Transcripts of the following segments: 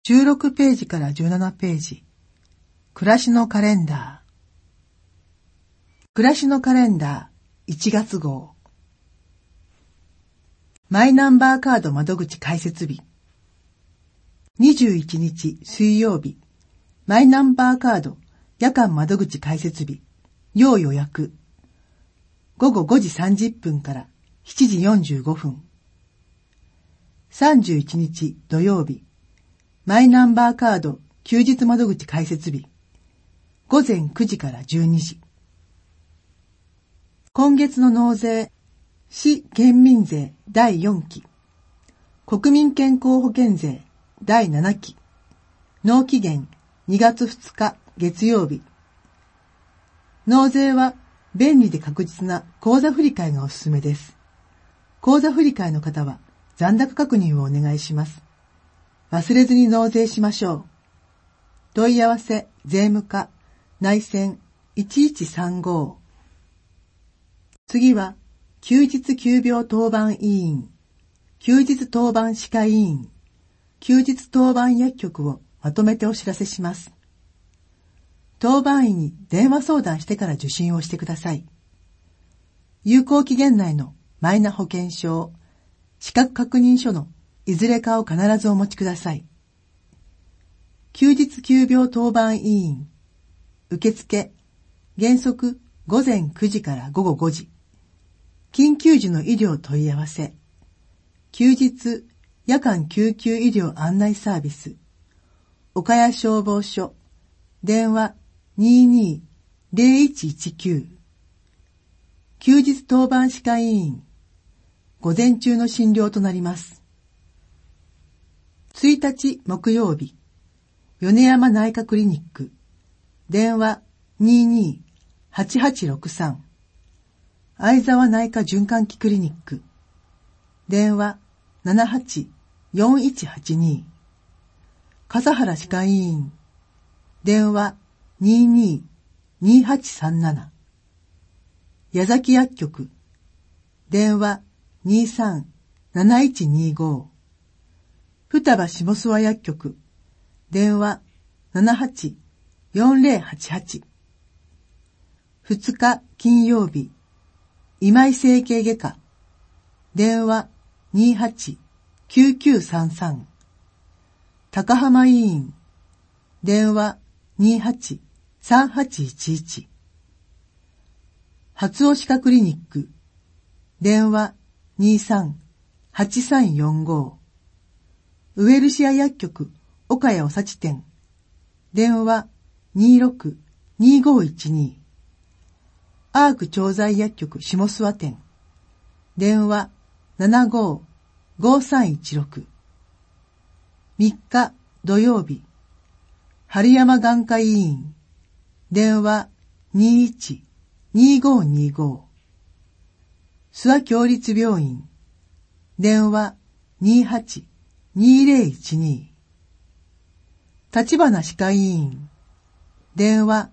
16ページから17ページ。暮らしのカレンダー。暮らしのカレンダー1月号。マイナンバーカード窓口開設日。21日水曜日。マイナンバーカード夜間窓口開設日。要予約。午後5時30分から7時45分。31日土曜日。マイナンバーカード休日窓口開設日。午前9時から12時。今月の納税、市県民税第4期。国民健康保険税第7期。納期限2月2日月曜日。納税は便利で確実な口座振替がおすすめです。口座振替の方は残高確認をお願いします。忘れずに納税しましょう。問い合わせ税務課内線1135。次は休日急病当番委員、休日当番歯科医院、休日当番薬局をまとめてお知らせします。当番医に電話相談してから受診をしてください。有効期限内のマイナ保険証、資格確認書のいずれかを必ずお持ちください。休日急病当番委員、受付、原則午前9時から午後5時。緊急時の医療問い合わせ。休日、夜間救急医療案内サービス。岡谷消防署。電話22-0119。休日当番歯科医院。午前中の診療となります。1日木曜日。米山内科クリニック。電話22-8863。相沢内科循環器クリニック。電話78-4182。笠原歯科医院。電話22-2837。矢崎薬局。電話23-7125。双葉下諏訪薬局。電話78-4088。2日金曜日。今井整形外科。電話28-9933。高浜医院。電話28-3811。初尾歯科クリニック。電話23-8345。ウエルシア薬局岡谷おさち店。電話26-2512。アーク調剤薬局下諏訪店。電話75-5316。3日土曜日。春山眼科医院。電話21-2525。諏訪協立病院。電話28-2012。立花歯科医院。電話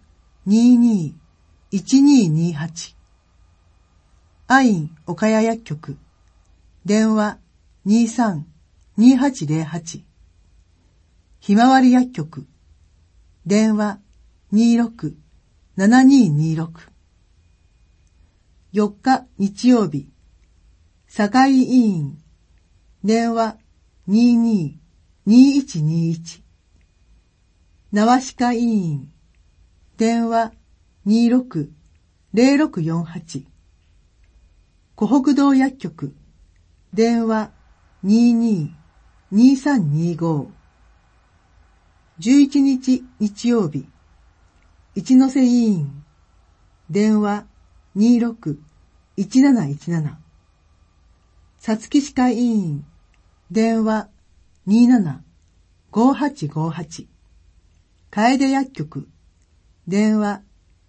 22-1228。アイン岡谷薬局。電話23-2808。ひまわり薬局。電話26-7226。4日日曜日。堺医院。電話22-2121。縄歯科医院。電話26-0648。湖北道薬局。電話22-2325。11日日曜日。一ノ瀬医院。電話26-1717。さつき歯科医院。電話27-5858。楓薬局。電話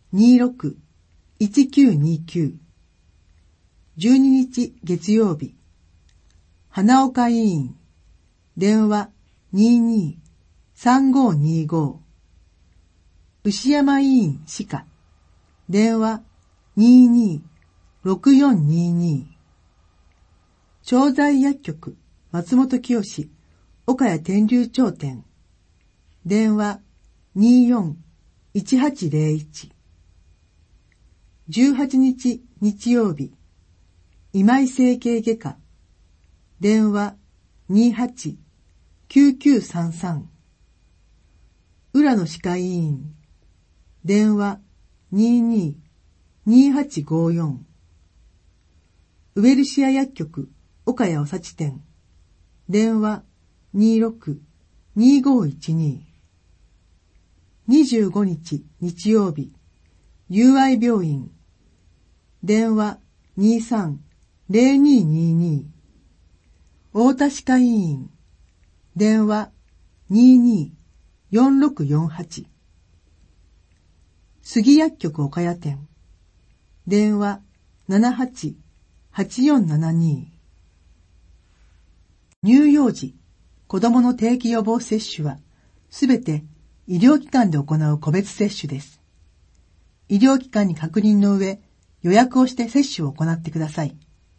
26-1929。12日月曜日。花岡医院。電話22-3525。牛山医院歯科。電話22-6422。調剤薬局松本清岡谷天竜町店。 電話24-1801。18日日曜日、今井整形外科。電話28-9933。浦野歯科医院。電話22-2854。ウェルシア薬局岡谷おさち店。電話26-2512。25日日曜日、友愛病院。電話23-0222。太田歯科医院。電話22-4648。杉薬局岡谷店。電話78-8472。乳幼児、子供の定期予防接種は、すべて医療機関で行う個別接種です。医療機関に確認の上、予約をして接種を行ってください。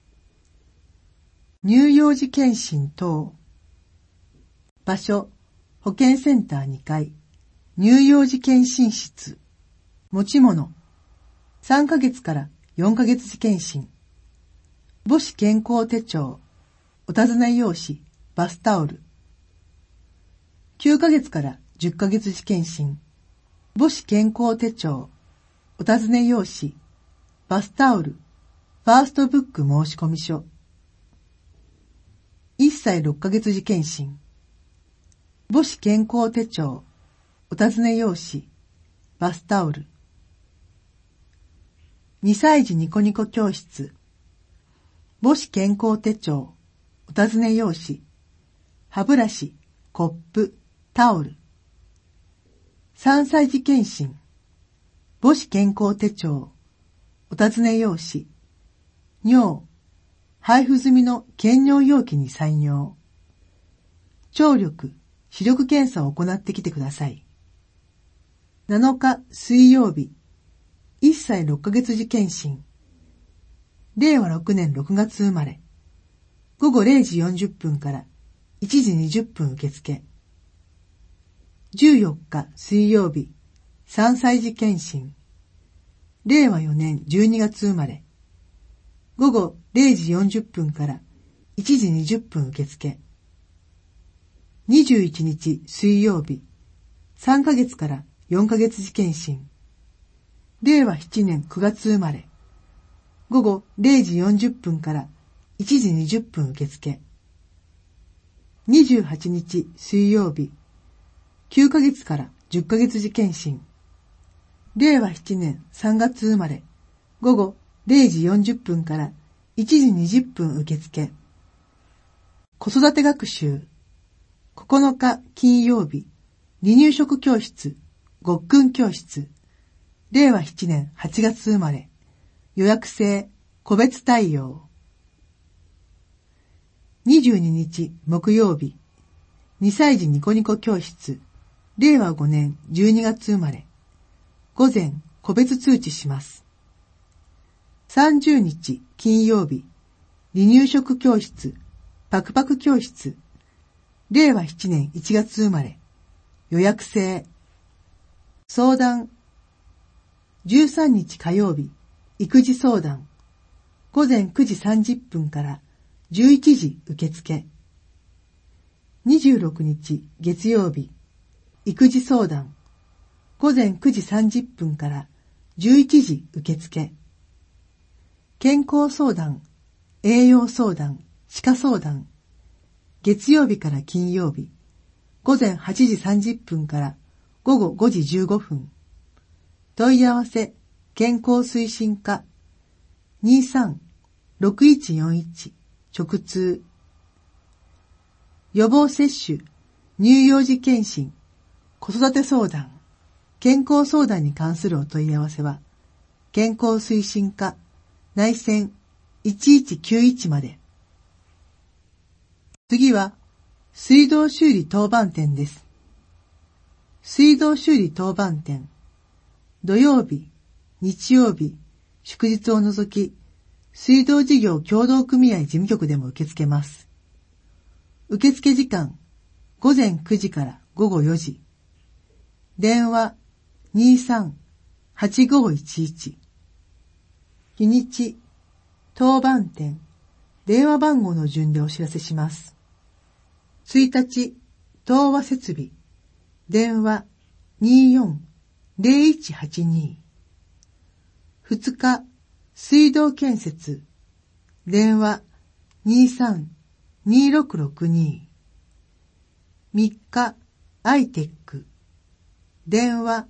乳幼児検診等。場所、保健センター2階、乳幼児検診室。持ち物、3ヶ月から4ヶ月時検診。母子健康手帳、お尋ね用紙、バスタオル。9ヶ月から10ヶ月時検診。母子健康手帳、お尋ね用紙、バスタオル、ファーストブック申込書。1歳6ヶ月時検診。母子健康手帳、お尋ね用紙、バスタオル。2歳児ニコニコ教室。母子健康手帳、お尋ね用紙、歯ブラシ、コップ、タオル。3歳児検診。母子健康手帳、お尋ね用紙、尿、配布済みの検尿容器に採尿。聴力、視力検査を行ってきてください。7日水曜日、1歳6ヶ月時検診。令和6年6月生まれ。午後0時40分から1時20分受付。14日水曜日、3歳児検診。令和4年12月生まれ。午後0時40分から1時20分受付。21日水曜日、3ヶ月から4ヶ月時検診。令和7年9月生まれ。午後0時40分から1時20分受付。28日水曜日、9ヶ月から10ヶ月時検診。令和7年3月生まれ。午後0時40分から1時20分受付。子育て学習。9日金曜日、離乳食教室、ごっくん教室。令和7年8月生まれ。予約制、個別対応。22日木曜日、2歳児ニコニコ教室。令和5年12月生まれ。午前、個別通知します。30日金曜日、離乳食教室、パクパク教室。令和7年1月生まれ。予約制。相談。13日火曜日、育児相談。午前9時30分から11時受付。26日月曜日、育児相談。午前9時30分から11時受付。健康相談、栄養相談、歯科相談。月曜日から金曜日、午前8時30分から午後5時15分。問い合わせ、健康推進課 23-6141 直通。予防接種、乳幼児検診、子育て相談、健康相談に関するお問い合わせは、健康推進課内線1191まで。次は、水道修理当番店です。水道修理当番店。土曜日、日曜日、祝日を除き、水道事業協同組合事務局でも受け付けます。受付時間、午前9時から午後4時、 電話23-8511。日にち、当番店、電話番号の順でお知らせします。1日、東和設備、電話24-0182。2日、水道建設、電話23-2662。3日、アイテック、電話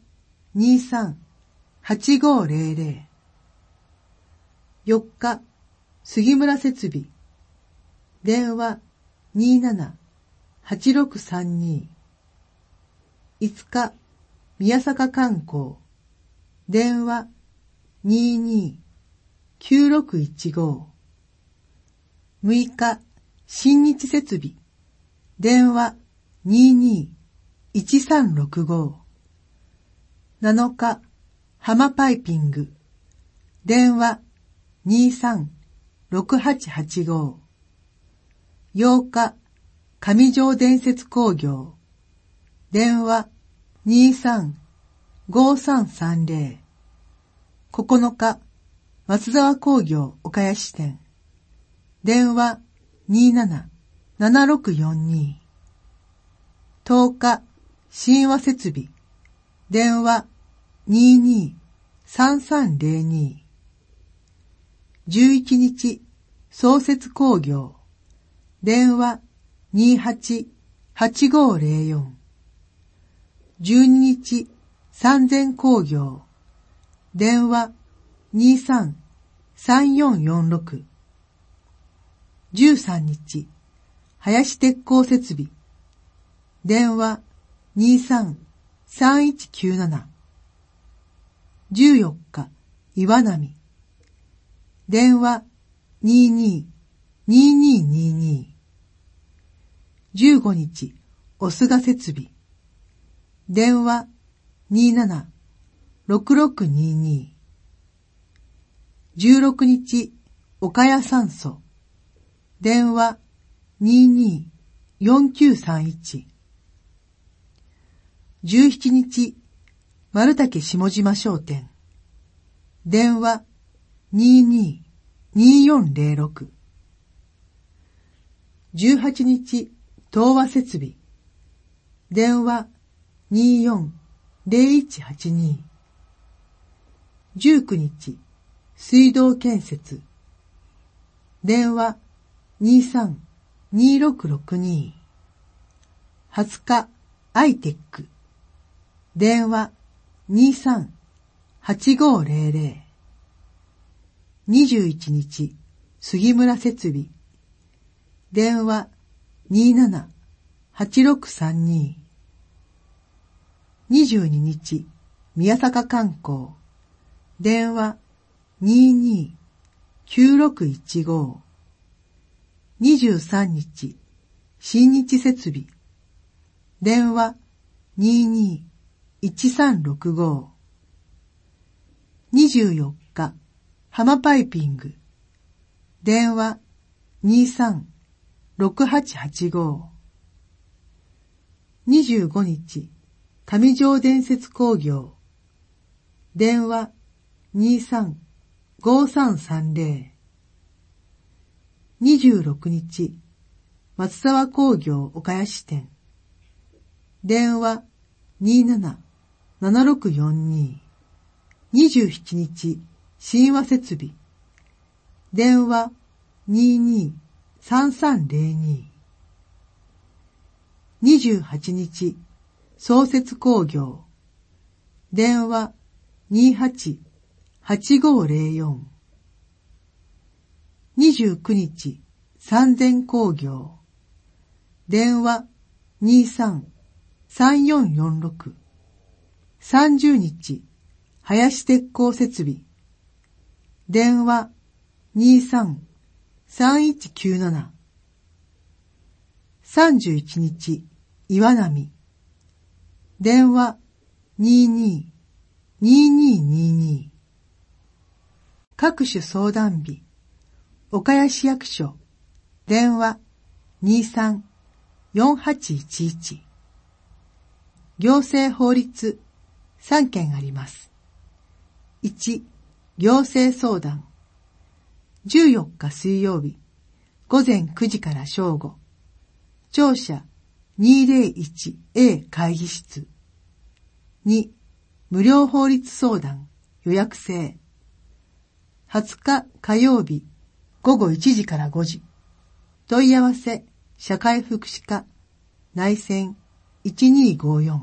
23-8500。4日、杉村設備、電話27-8632。5日、宮坂観光、電話22-9615。6日、新日設備、電話22-1365。7日、浜パイピング、電話23-6885。8日、上条電接工業、電話23-5330。9日、松沢工業岡谷支店、電話27-7642。10日、新和設備、電話22-3302。11日、創設工業、電話28-8504。12日、三千工業、電話23-3446。13日、林鉄工設備、電話23-3197。14日、岩波、電話22-2222。15日、おすが設備、電話27-6622。16日、岡谷酸素、電話22-4931。17日、丸竹下島商店、電話22-2406。18日、東和設備、電話24-0182。19日、水道建設、電話23-2662。20日、アイテック、電話23-8500。21日、杉村設備、電話27-8632。22日、宮坂観光、電話22-9615。23日、新日設備、電話22-1365。24日、浜パイピング、電話23-6885。25日、上条電接工業、電話23-5330。26日、松沢工業岡谷支店、電話27-7642。27日、新和設備、電話22-3302。28日、創設工業、電話28-8504。29日、三千工業、電話23-3446。30日、林鉄工設備、電話23-3197。31日、岩波、電話22-2222。各種相談日、岡谷市役所、電話23-4811。 行政法律3件あります。1、行政相談。14日水曜日、午前9時から正午。庁舎 201A 会議室。2、無料法律相談予約制。20日火曜日、午後1時から5時。問い合わせ、社会福祉課、内線1254。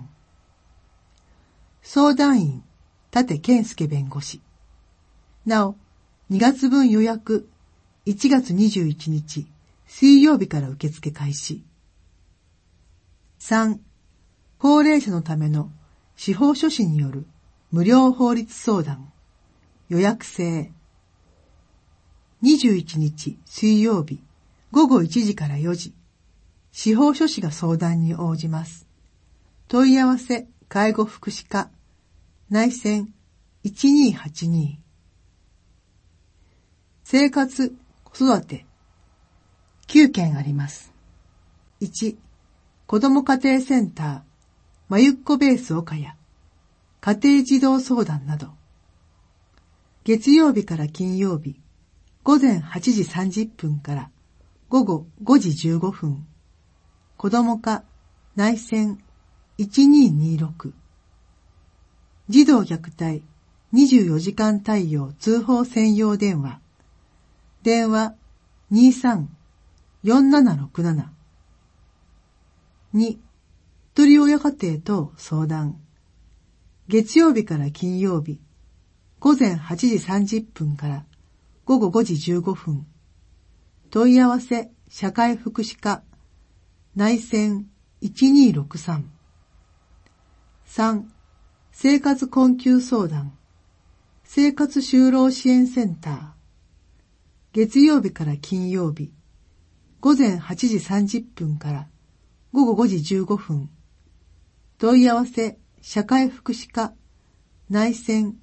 相談員、立健介弁護士。なお、2月分予約、1月21日、水曜日から受付開始。3、高齢者のための司法書士による無料法律相談、予約制。21日水曜日、午後1時から4時、司法書士が相談に応じます。問い合わせ、介護福祉課、内線1282。生活、子育て、9件あります。1、子ども家庭センター、まゆっこベース岡谷、家庭児童相談など。月曜日から金曜日、午前8時30分から午後5時15分。子ども課、内線1226。児童虐待24時間対応通報専用電話。電話23-4767。2、一人親家庭等相談。月曜日から金曜日、午前8時30分から午後5時15分。問い合わせ、社会福祉課、内線1263。3、生活困窮相談。生活就労支援センター。月曜日から金曜日、午前8時30分から午後5時15分。問い合わせ、社会福祉課、内線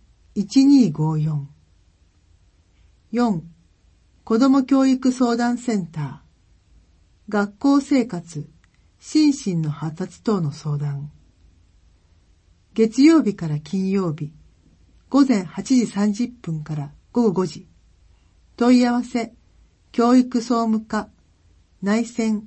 1254。4、子ども教育相談センター。学校生活、心身の発達等の相談。月曜日から金曜日、午前8時30分から午後5時。問い合わせ、教育総務課、内線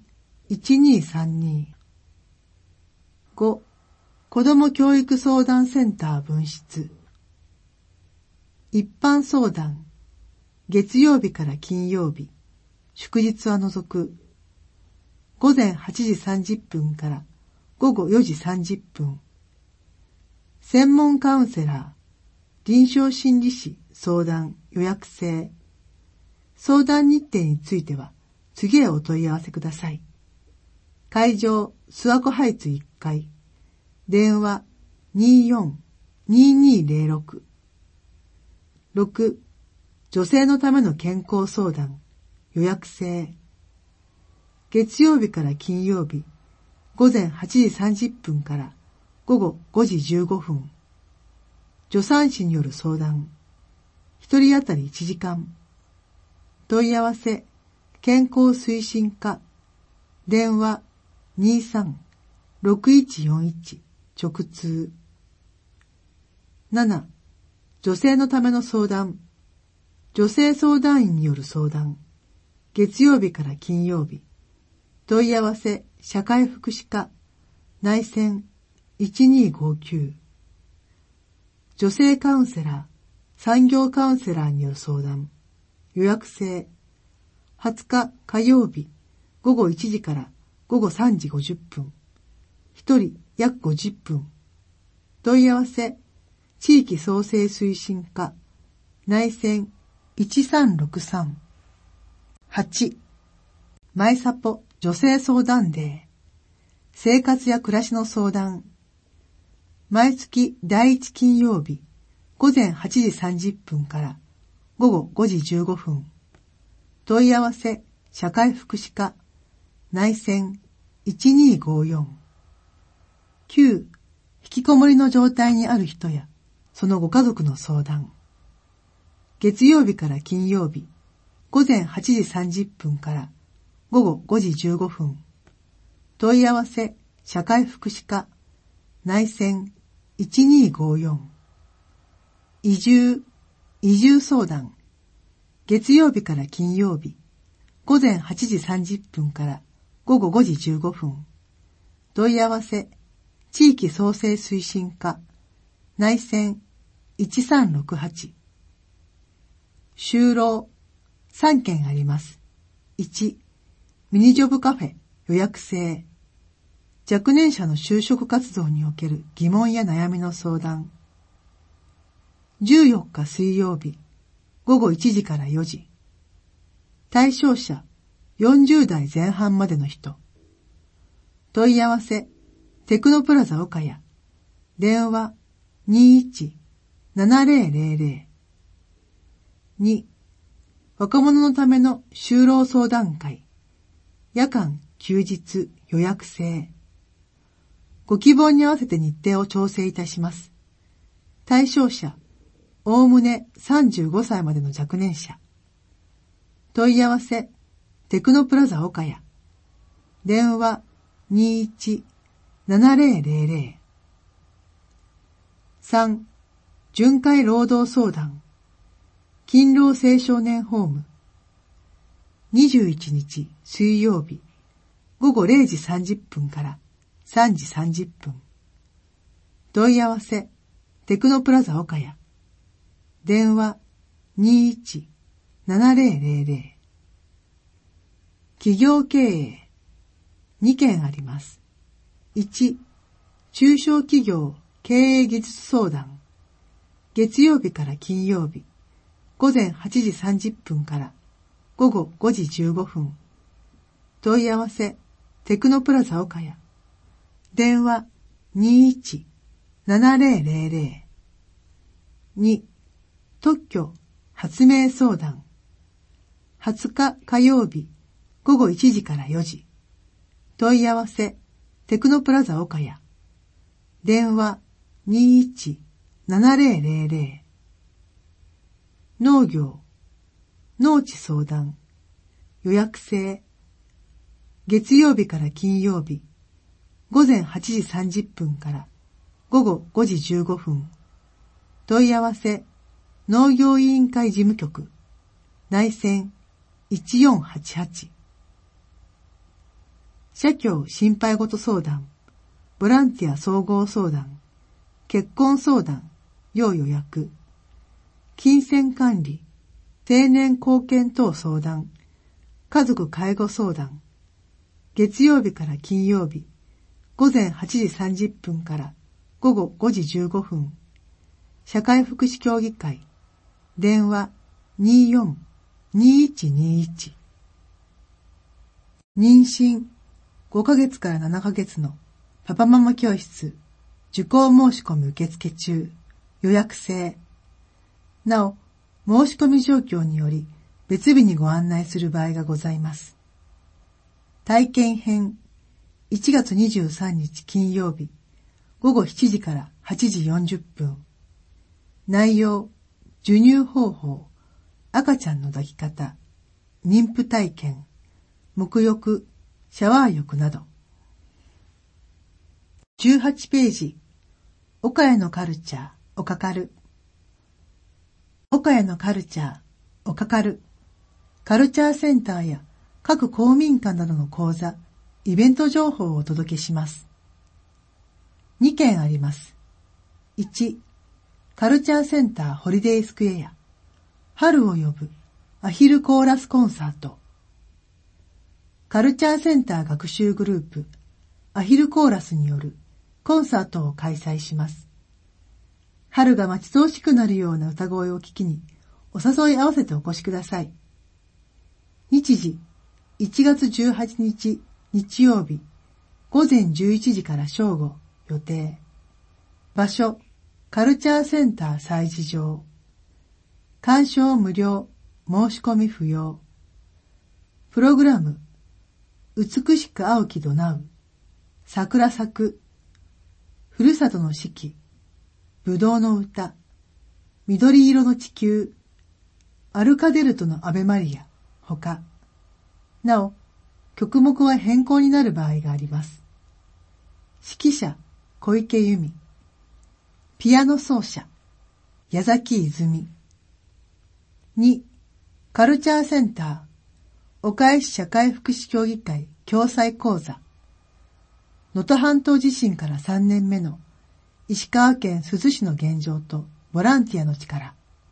1232。5、子ども教育相談センター分室。一般相談、月曜日から金曜日、祝日は除く。午前8時30分から午後4時30分。専門カウンセラー、臨床心理士相談予約制。相談日程については次へお問い合わせください。会場、諏訪湖ハイツ1階。電話24-2206。6、女性のための健康相談予約制。月曜日から金曜日、午前8時30分から午後5時15分。助産師による相談。一人当たり1時間。問い合わせ、健康推進課。電話23-6141直通。7、女性のための相談。女性相談員による相談。月曜日から金曜日。問い合わせ、社会福祉課。内線1259。女性カウンセラー、産業カウンセラーによる相談。予約制。20日火曜日、午後1時から午後3時50分。一人約50分。問い合わせ、地域創生推進課。内線1363。8、マイサポ女性相談デー。生活や暮らしの相談。毎月第1金曜日、午前8時30分から午後5時15分。問い合わせ、社会福祉課。内線1254。9、引きこもりの状態にある人や、そのご家族の相談。月曜日から金曜日、午前8時30分から午後5時15分。問い合わせ、社会福祉課。 内線1254。移住相談。月曜日から金曜日、午前8時30分から午後5時15分。問い合わせ、地域創生推進課、内線1368。就労、3件あります。1、ミニジョブカフェ予約制。若年者の就職活動における疑問や悩みの相談。14日水曜日、午後1時から4時。対象者、40代前半までの人。問い合わせ、テクノプラザ岡谷。電話、21-7000。2、若者のための就労相談会。夜間、休日、予約制。ご希望に合わせて日程を調整いたします。対象者、おおむね35歳までの若年者。問い合わせ、テクノプラザ岡谷。電話、21-7000。3、巡回労働相談。勤労青少年ホーム。21日水曜日、午後0時30分から3時30分。問い合わせ、テクノプラザ岡谷。電話、21-7000。企業経営、2件あります。1、中小企業経営技術相談。月曜日から金曜日、午前8時30分から午後5時15分。問い合わせ、テクノプラザ岡谷。電話、21-7000。2、特許、発明相談。20日火曜日、午後1時から4時。問い合わせ、テクノプラザ岡谷。電話、21-7000。農業、農地相談。予約制。月曜日から金曜日、午前8時30分から午後5時15分。問い合わせ、農業委員会事務局。内線1488。社協心配事相談、ボランティア総合相談、結婚相談、要予約、金銭管理、青年貢献等相談、家族介護相談、月曜日から金曜日、午前8時30分から午後5時15分、社会福祉協議会、電話24-2121。妊娠5ヶ月から7ヶ月のパパママ教室、受講申し込み受付中、予約制。なお、申し込み状況により別日にご案内する場合がございます。体験編、1月23日金曜日、午後7時から8時40分。内容、授乳方法、赤ちゃんの抱き方、妊婦体験、沐浴、シャワー浴など。18ページ、岡谷のカルチャー、おかかる。岡谷のカルチャー、おかかる。カルチャーセンターや各公民館などの講座、イベント情報をお届けします。2件あります。1、カルチャーセンターホリデースクエア、春を呼ぶアヒルコーラスコンサート。カルチャーセンター学習グループ、アヒルコーラスによるコンサートを開催します。春が待ち遠しくなるような歌声を聞きに、お誘い合わせてお越しください。日時、1月18日日曜日、午前11時から正午、予定。場所、カルチャーセンター催事場。鑑賞無料、申し込み不要。プログラム、美しく青きどなう、桜咲く、ふるさとの四季、ぶどうの歌、緑色の地球、アルカデルトのアベマリア、ほか。なお、曲目は変更になる場合があります。指揮者、 小池由美。ピアノ奏者、矢崎泉。2、カルチャーセンター、岡江市社会福祉協議会共催講座。能登半島地震から3年目の石川県珠洲市の現状とボランティアの力。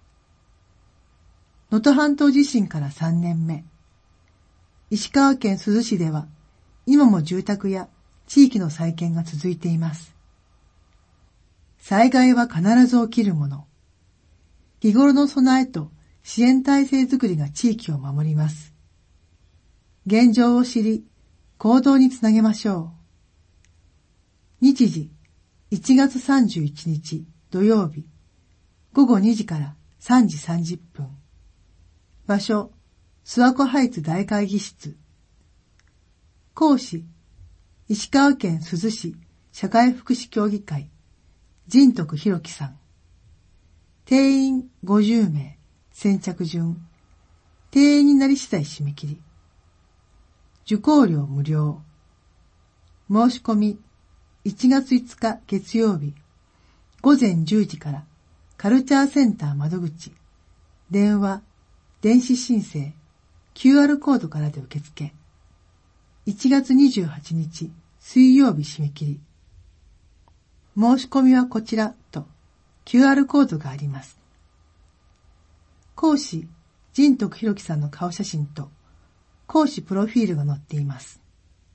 能登半島地震から3年目。石川県珠洲市では今も住宅や地域の再建が続いています。災害は必ず起きるもの。日頃の備えと支援体制づくりが地域を守ります。現状を知り、行動につなげましょう。日時、1月31日土曜日、午後2時から3時30分。場所、諏訪湖ハイツ大会議室。講師、石川県珠洲市社会福祉協議会、仁徳弘樹さん。定員50名、先着順。定員になり次第締め切り。受講料無料。申し込み、1月5日月曜日、午前10時からカルチャーセンター窓口、電話、電子申請、QR コードからで受付。1月28日水曜日締め切り。申し込みはこちらと QR コードがあります。講師、仁徳弘樹さんの顔写真と講師プロフィールが載っています。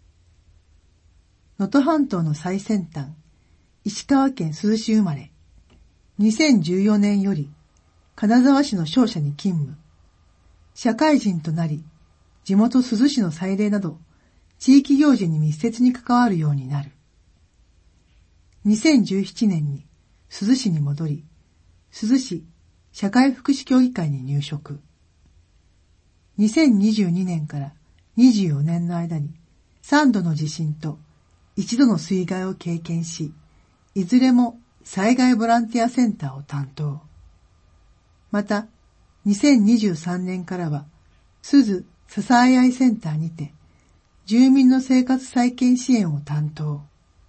能登半島の最先端、石川県珠洲市生まれ、2014年より金沢市の商社に勤務、社会人となり、地元珠洲市の祭礼など、地域行事に密接に関わるようになる。2017年に珠洲市に戻り、珠洲市社会福祉協議会に入職。2022年から24年の間に3度の地震と1度の水害を経験し、いずれも災害ボランティアセンターを担当。また、2023年からは珠洲支え合いセンターにて住民の生活再建支援を担当。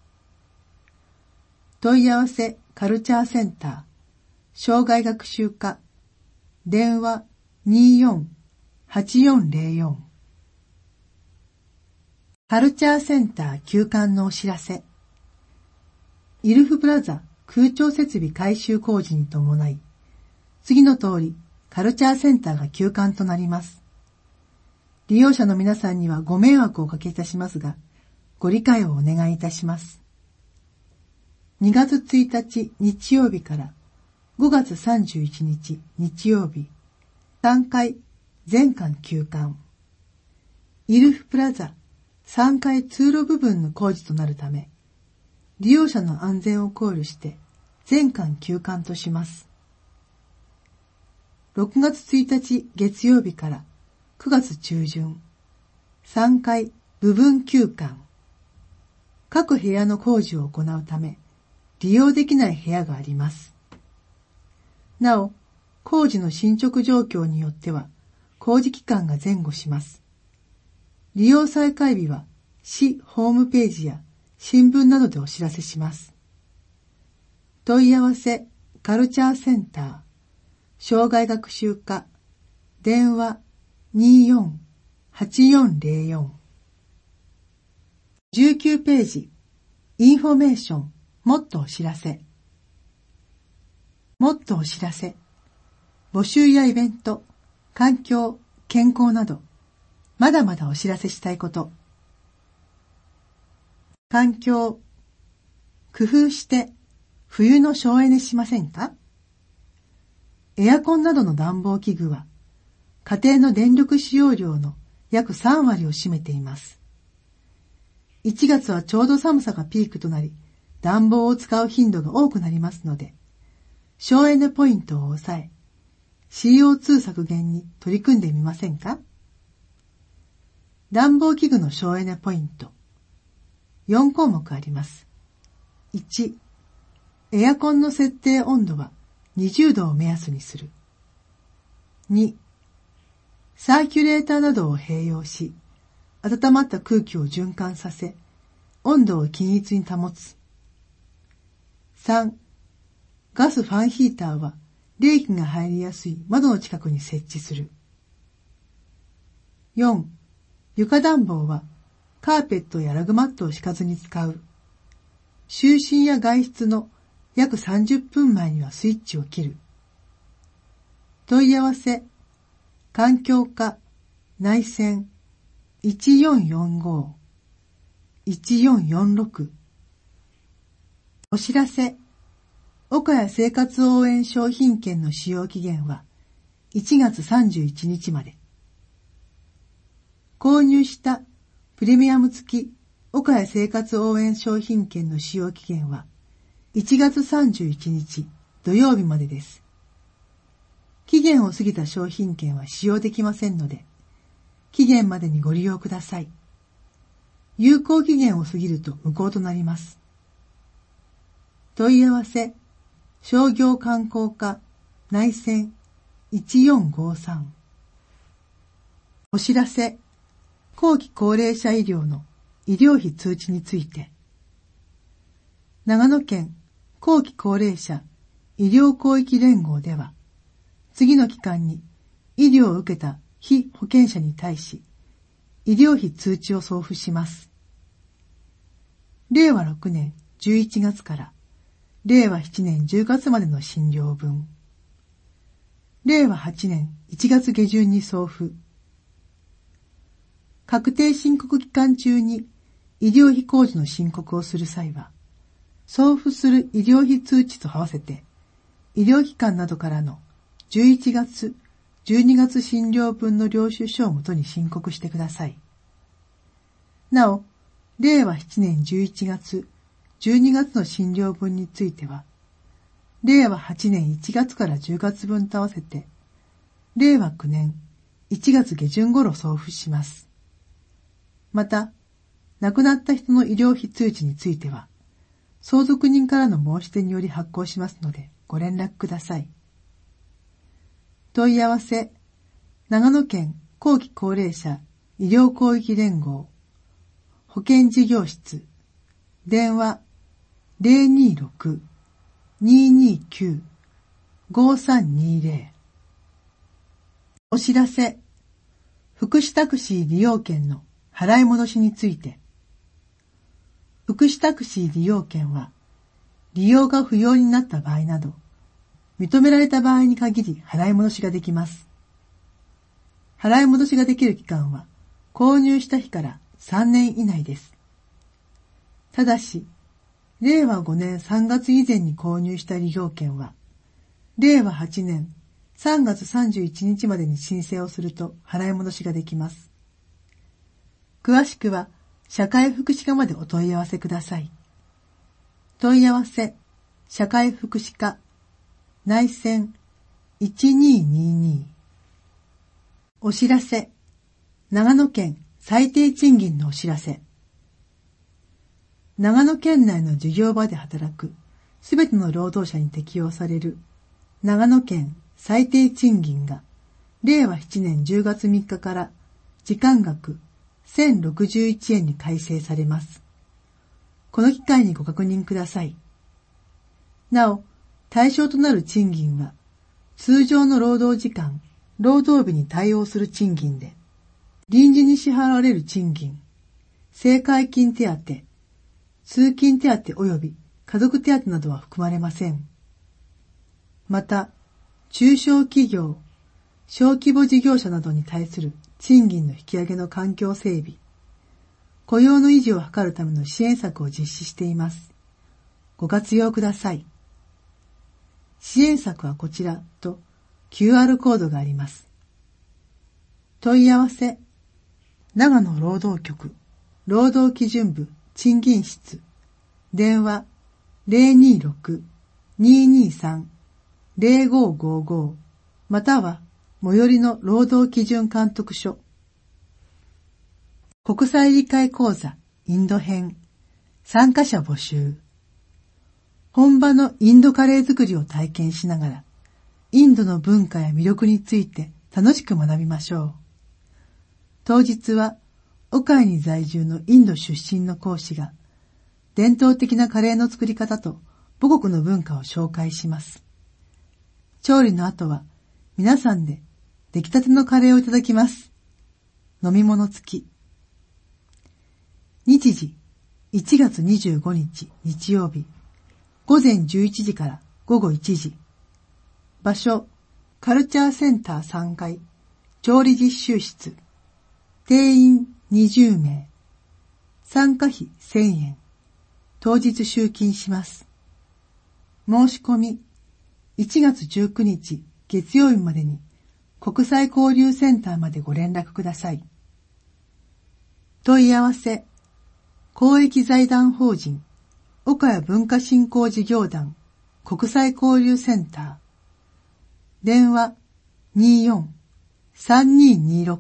問い合わせカルチャーセンター障害学習課電話 24-8404 カルチャーセンター休館のお知らせ。イルフプラザ空調設備改修工事に伴い、次の通りカルチャーセンターが休館となります。利用者の皆さんにはご迷惑をおかけいたしますが、ご理解をお願いいたします。2月1日日曜日から5月31日日曜日、3階全館休館。イルフプラザ3階通路部分の工事となるため、利用者の安全を考慮して全館休館とします。6月1日月曜日から9月中旬、3階部分休館。各部屋の工事を行うため、利用できない部屋があります。なお、工事の進捗状況によっては、工事期間が前後します。利用再開日は、市ホームページや新聞などでお知らせします。問い合わせ、カルチャーセンター、障害学習課、電話 24-8404。19ページ、インフォメーション、もっとお知らせ。もっとお知らせ。募集やイベント、環境、健康など、まだまだお知らせしたいこと。環境。工夫して冬の省エネしませんか？エアコンなどの暖房器具は、家庭の電力使用量の約3割を占めています。1月はちょうど寒さがピークとなり、暖房を使う頻度が多くなりますので、省エネポイントを抑え、CO2 削減に取り組んでみませんか？暖房器具の省エネポイント。4項目あります。1、エアコンの設定温度は20度を目安にする。2、サーキュレーターなどを併用し、温まった空気を循環させ、温度を均一に保つ。 3、ガスファンヒーターは冷気が入りやすい窓の近くに設置する。4、床暖房はカーペットやラグマットを敷かずに使う。就寝や外出の約30分前にはスイッチを切る。問い合わせ、環境課、内線、1445-1446。お知らせ、岡谷生活応援商品券の使用期限は1月31日まで。購入したプレミアム付き岡谷生活応援商品券の使用期限は1月31日土曜日までです。期限を過ぎた商品券は使用できませんので、期限までにご利用ください。有効期限を過ぎると無効となります。問い合わせ、商業観光課、内線、1453。お知らせ、後期高齢者医療の医療費通知について。長野県後期高齢者医療広域連合では、次の期間に医療を受けた被保険者に対し、医療費通知を送付します。令和6年11月から令和7年10月までの診療分。令和8年1月下旬に送付。確定申告期間中に医療費控除の申告をする際は、送付する医療費通知と合わせて、医療機関などからの11月、12月診療分の領収書をもとに申告してください。なお、令和7年11月、12月の診療分については、令和8年1月から10月分と合わせて、令和9年1月下旬頃送付します。また、亡くなった人の医療費通知については、相続人からの申し出により発行しますので、ご連絡ください。問い合わせ、長野県後期高齢者医療広域連合、保健事業室、電話 026-229-5320。お知らせ、福祉タクシー利用券の払い戻しについて。福祉タクシー利用券は、利用が不要になった場合など、認められた場合に限り払い戻しができます。払い戻しができる期間は、購入した日から3年以内です。ただし、令和5年3月以前に購入した利用券は、令和8年3月31日までに申請をすると払い戻しができます。詳しくは、社会福祉課までお問い合わせください。問い合わせ、社会福祉課、内線 1222。お知らせ、長野県最低賃金のお知らせ。長野県内の事業場で働くすべての労働者に適用される長野県最低賃金が令和7年10月3日から時間額1061円に改正されます。この機会にご確認ください。なお、対象となる賃金は通常の労働時間、労働日に対応する賃金で、臨時に支払われる賃金、生活金手当、通勤手当及び家族手当などは含まれません。また、中小企業、小規模事業者などに対する賃金の引き上げの環境整備、雇用の維持を図るための支援策を実施しています。ご活用ください。支援策はこちらと QR コードがあります。問い合わせ、長野労働局、労働基準部賃金室、電話 026-223-0555 または最寄りの労働基準監督署。国際理解講座インド編、参加者募集。本場のインドカレー作りを体験しながら、インドの文化や魅力について楽しく学びましょう。当日は、岡谷に在住のインド出身の講師が、伝統的なカレーの作り方と母国の文化を紹介します。調理の後は皆さんで出来たてのカレーをいただきます。飲み物付き。日時1月25日日曜日、午前11時から午後1時。場所、カルチャーセンター3階、調理実習室。定員20名。参加費1000円。当日集金します。申し込み、1月19日月曜日までに国際交流センターまでご連絡ください。問い合わせ、公益財団法人岡谷文化振興事業団国際交流センター。電話24-3226。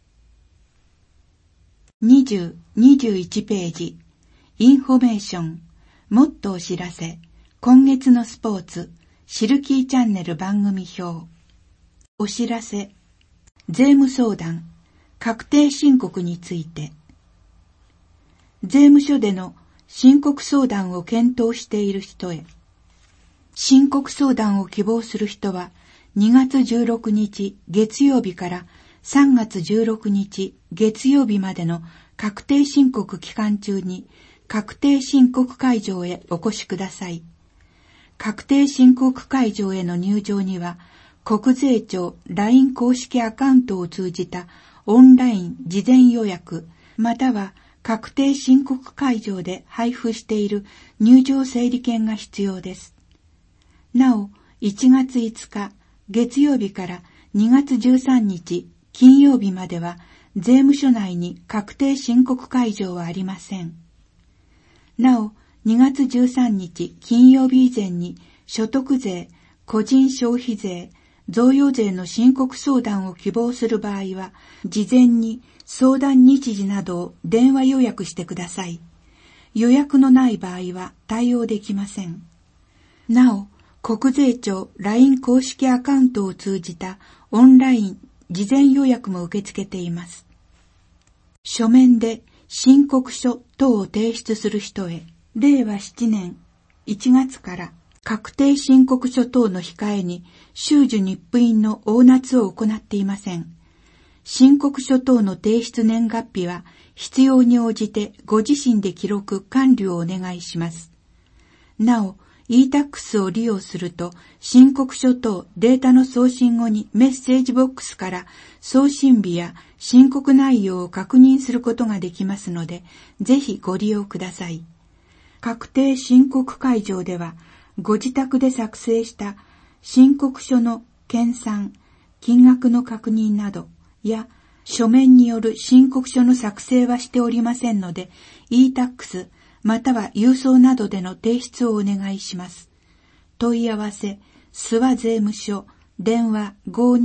20、21ページ。インフォメーション。もっとお知らせ。今月のスポーツ。シルキーチャンネル番組表。お知らせ。税務相談。確定申告について。税務署での申告相談を検討している人へ。申告相談を希望する人は、2月16日月曜日から3月16日月曜日までの確定申告期間中に確定申告会場へお越しください。確定申告会場への入場には、国税庁 LINE 公式アカウントを通じたオンライン事前予約、または確定申告会場で配布している入場整理券が必要です。なお、1月5日月曜日から2月13日金曜日までは税務署内に確定申告会場はありません。なお、2月13日金曜日以前に所得税、個人消費税、贈与税の申告相談を希望する場合は、事前に相談日時などを電話予約してください。予約のない場合は対応できません。なお、国税庁 LINE 公式アカウントを通じたオンライン事前予約も受け付けています。書面で申告書等を提出する人へ、令和7年1月から確定申告書等の控えに収受日付印の大捺を行っていません。申告書等の提出年月日は必要に応じてご自身で記録管理をお願いします。なお、e-tax を利用すると申告書等データの送信後にメッセージボックスから送信日や申告内容を確認することができますので、ぜひご利用ください。確定申告会場では、ご自宅で作成した申告書の検算、金額の確認などや書面による申告書の作成はしておりませんので、e-tax または郵送などでの提出をお願いします。問い合わせ、諏訪税務署、電話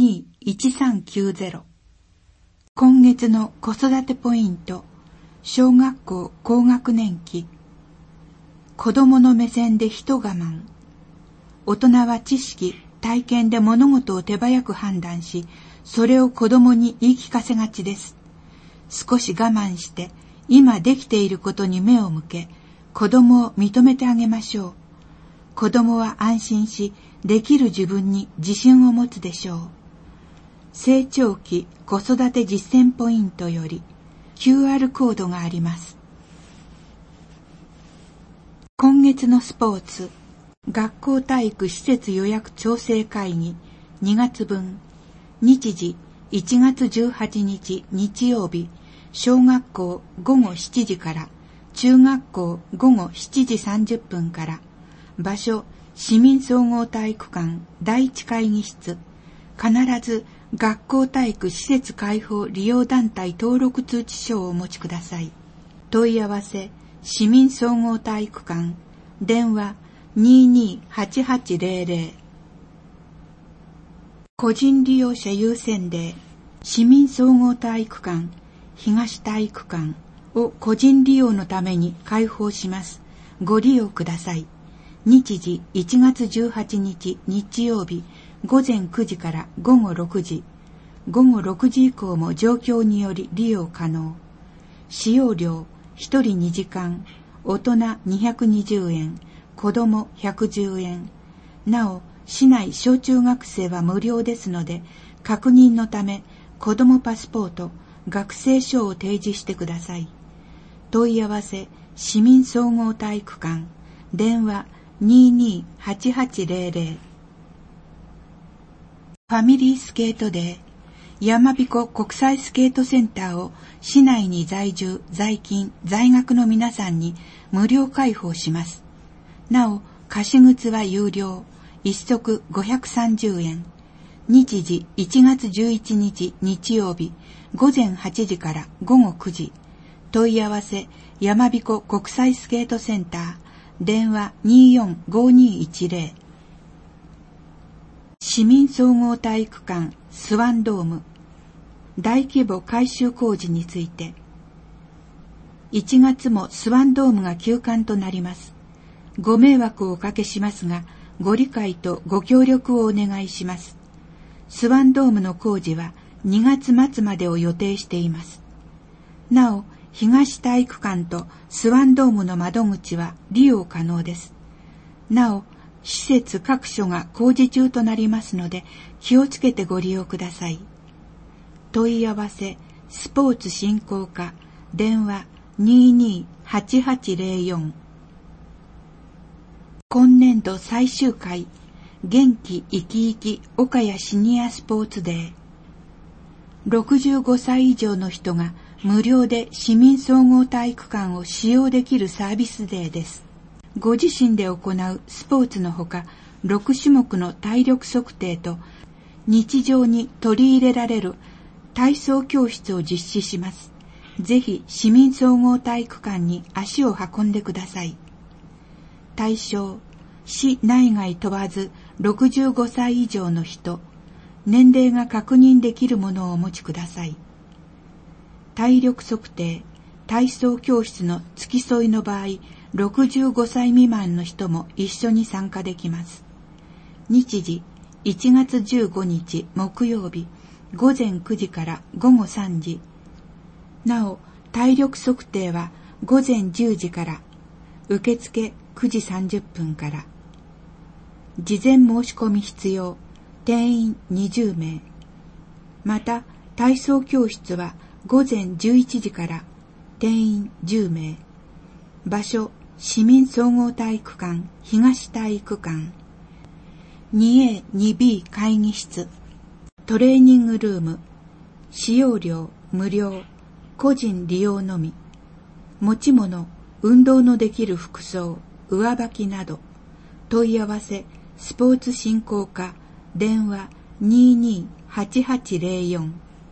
521390。今月の子育てポイント、小学校高学年期。子供の目線で人我慢。大人は知識、体験で物事を手早く判断し、それを子供に言い聞かせがちです。少し我慢して、今できていることに目を向け、子供を認めてあげましょう。子供は安心し、できる自分に自信を持つでしょう。成長期子育て実践ポイントより QR コードがあります。今月のスポーツ、学校体育施設予約調整会議2月分、日時1月18日日曜日、小学校午後7時から、中学校午後7時30分から、場所市民総合体育館第一会議室、必ず学校体育施設開放利用団体登録通知書をお持ちください。問い合わせ、市民総合体育館、電話228800。個人利用者優先で、市民総合体育館、東体育館を個人利用のために開放します。ご利用ください。日時1月18日日曜日、午前9時から午後6時。午後6時以降も状況により利用可能。使用料1人2時間、大人220円、 子供110円。なお、市内小中学生は無料ですので、確認のため、子供パスポート、学生証を提示してください。問い合わせ、市民総合体育館、電話228800。ファミリースケートデー、やまびこ国際スケートセンターを市内に在住、在勤、在学の皆さんに無料開放します。なお、貸し靴は有料、一足530円。日時1月11日日曜日、午前8時から午後9時。問い合わせ、やまびこ国際スケートセンター、電話245210。市民総合体育館スワンドーム、大規模改修工事について。1月もスワンドームが休館となります。ご迷惑をおかけしますが、ご理解とご協力をお願いします。スワンドームの工事は2月末までを予定しています。なお、東体育館とスワンドームの窓口は利用可能です。なお、施設各所が工事中となりますので、気をつけてご利用ください。問い合わせ、スポーツ振興課、電話228804。今年度最終回、元気生き生き岡谷シニアスポーツデー。65歳以上の人が無料で市民総合体育館を使用できるサービスデーです。ご自身で行うスポーツのほか、6種目の体力測定と日常に取り入れられる体操教室を実施します。ぜひ市民総合体育館に足を運んでください。対象、市内外問わず65歳以上の人、年齢が確認できるものをお持ちください。体力測定、体操教室の付き添いの場合、65歳未満の人も一緒に参加できます。日時、1月15日木曜日、午前9時から午後3時。なお、体力測定は午前10時から、受付9時30分から。事前申し込み必要、定員20名。また、体操教室は午前11時から、定員10名。場所、市民総合体育館、東体育館。2A、2B 会議室。トレーニングルーム。使用料無料。個人利用のみ。持ち物、運動のできる服装、上履きなど。問い合わせ、スポーツ振興課、電話228804。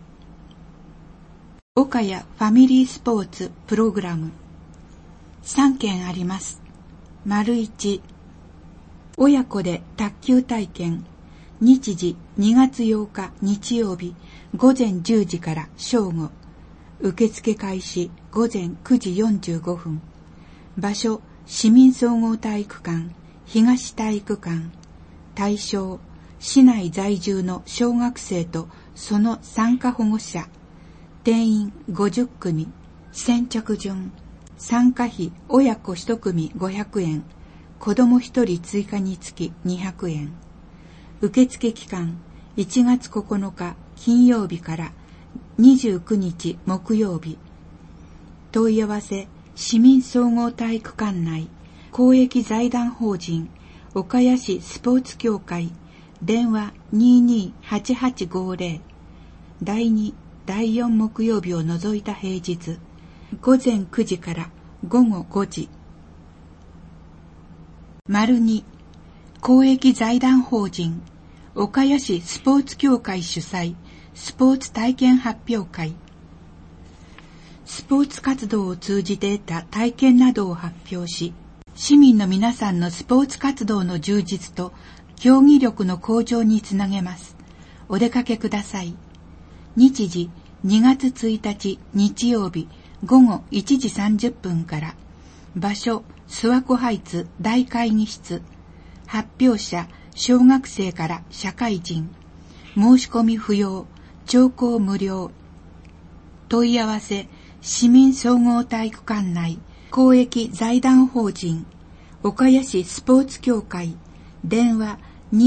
岡谷ファミリースポーツプログラム。3件あります。1、親子で卓球体験。日時2月8日日曜日、午前10時から正午。受付開始午前9時45分。場所、市民総合体育館、東体育館。対象、市内在住の小学生とその参加保護者。定員50組。先着順。参加費親子1組500円。子供1人追加につき200円。受付期間1月9日金曜日から29日木曜日。問い合わせ、市民総合体育館内公益財団法人岡谷市スポーツ協会、電話228850。第2、第4木曜日を除いた平日、午前9時から午後5時。2、公益財団法人岡谷市スポーツ協会主催スポーツ体験発表会。スポーツ活動を通じて得た体験などを発表し、市民の皆さんのスポーツ活動の充実と競技力の向上につなげます。お出かけください。日時2月1日日曜日午後1時30分から。場所、諏訪湖ハイツ大会議室。発表者、小学生から社会人。申し込み不要、聴講無料。問い合わせ、市民総合体育館内公益財団法人岡谷市スポーツ協会電話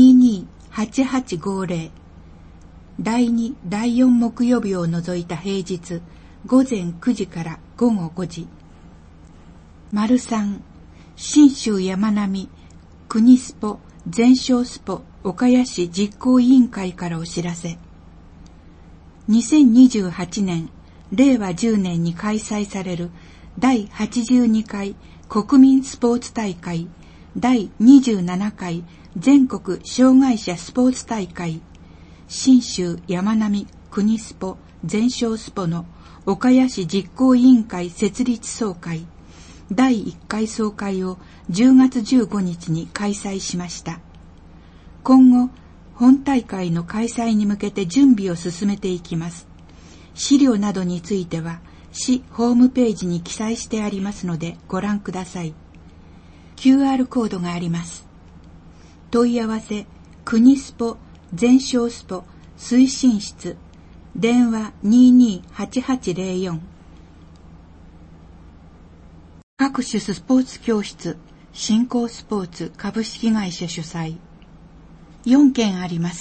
22-8850 第2、第4木曜日を除いた平日午前9時から午後5時。3、信州山並国スポ全商スポ岡谷市実行委員会からお知らせ。2028年令和10年に開催される第82回国民スポーツ大会第27回全国障害者スポーツ大会信州山並国スポ全商スポの岡谷市実行委員会設立総会第1回総会を10月15日に開催しました。今後、本大会の開催に向けて準備を進めていきます。資料などについては、市ホームページに記載してありますのでご覧ください。QR コードがあります。問い合わせ、国スポ、全商スポ、推進室、電話 22-8804。各種スポーツ教室、新興スポーツ株式会社主催。4件あります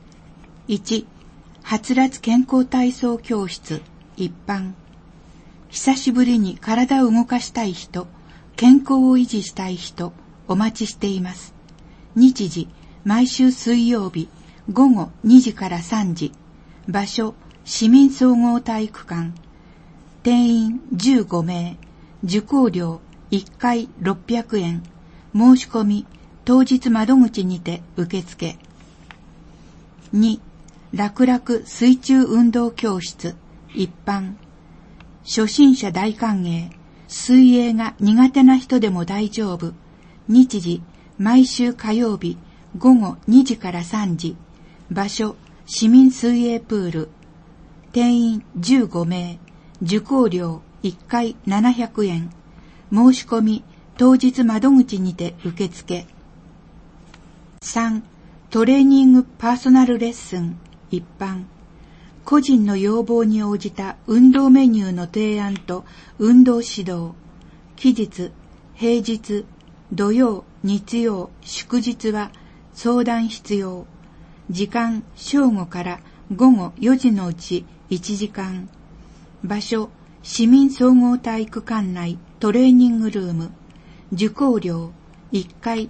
。1、はつらつ健康体操教室、一般。久しぶりに体を動かしたい人、健康を維持したい人、お待ちしています。日時、毎週水曜日、午後2時から3時。場所、市民総合体育館。定員15名。受講料1回600円。申し込み、当日窓口にて受付。2、楽々水中運動教室、一般。初心者大歓迎。水泳が苦手な人でも大丈夫。日時、毎週火曜日、午後2時から3時。場所、市民水泳プール。定員15名。受講料1回700円。申し込み、当日窓口にて受付。3、トレーニングパーソナルレッスン、一般。個人の要望に応じた運動メニューの提案と運動指導。期日、平日、土曜、日曜、祝日は相談必要。時間、正午から午後4時のうち1時間。場所、市民総合体育館内トレーニングルーム。受講料1回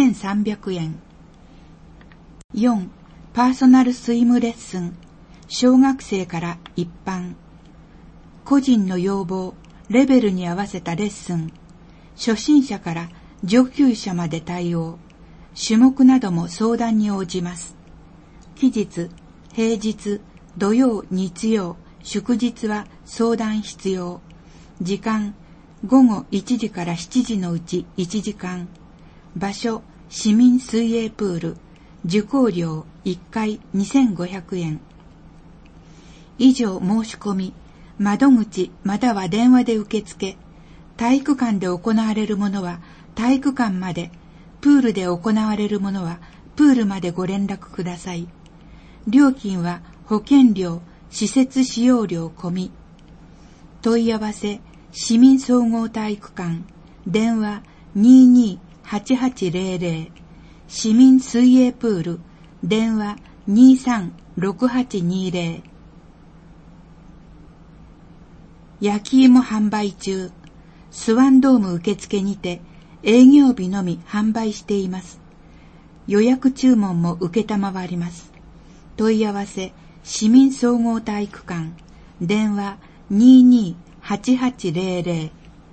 2300円。4、パーソナルスイムレッスン。小学生から一般。個人の要望、レベルに合わせたレッスン。初心者から上級者まで対応。種目なども相談に応じます。期日、平日、土曜、日曜、祝日は相談必要。時間、午後1時から7時のうち1時間。場所、市民水泳プール。受講料1回2500円。以上申し込み、窓口または電話で受付。体育館で行われるものは体育館まで、プールで行われるものはプールまでご連絡ください。料金は保険料、施設使用料込み。問い合わせ、市民総合体育館、電話 22-8800。市民水泳プール、電話 23-6820。焼き芋販売中。スワンドーム受付にて営業日のみ販売しています。予約注文も受けたまわります。問い合わせ、市民総合体育館、電話 22-8800。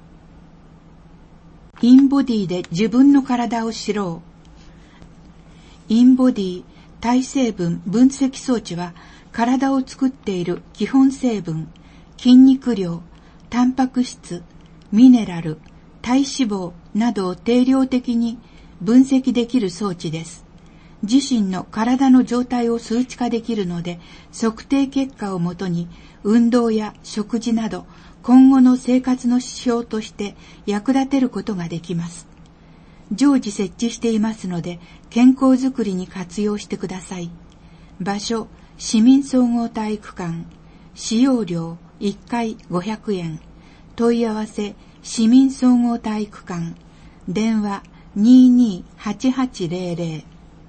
インボディで自分の体を知ろう。インボディ体成分分析装置は体を作っている基本成分、筋肉量、タンパク質、ミネラル、体脂肪などを定量的に分析できる装置です。自身の体の状態を数値化できるので、測定結果をもとに運動や食事など今後の生活の指標として役立てることができます。常時設置していますので、健康づくりに活用してください。場所、市民総合体育館。使用料1回500円。問い合わせ、市民総合体育館。電話 228800。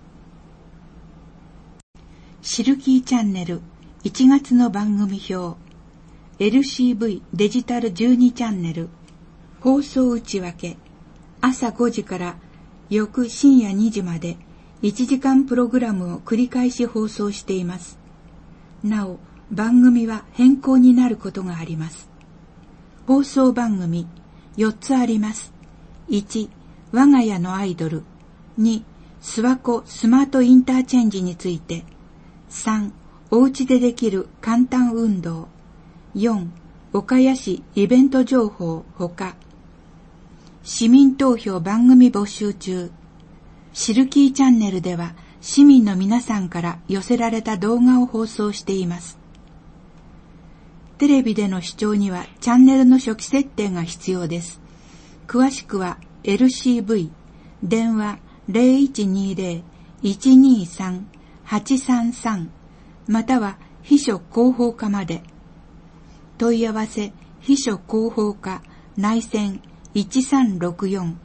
シルキーチャンネル1月の番組表。LCV デジタル12チャンネル。放送内訳。朝5時から翌深夜2時まで1時間プログラムを繰り返し放送しています。なお、番組は変更になることがあります。放送番組4つあります。1、我が家のアイドル。2、諏訪湖スマートインターチェンジについて。3、お家でできる簡単運動。4、岡谷市イベント情報ほか。市民投票番組募集中。シルキーチャンネルでは市民の皆さんから寄せられた動画を放送しています。テレビでの視聴にはチャンネルの初期設定が必要です。詳しくは LCV 電話 0120-123-833 または秘書広報課まで。問い合わせ秘書広報課内線1364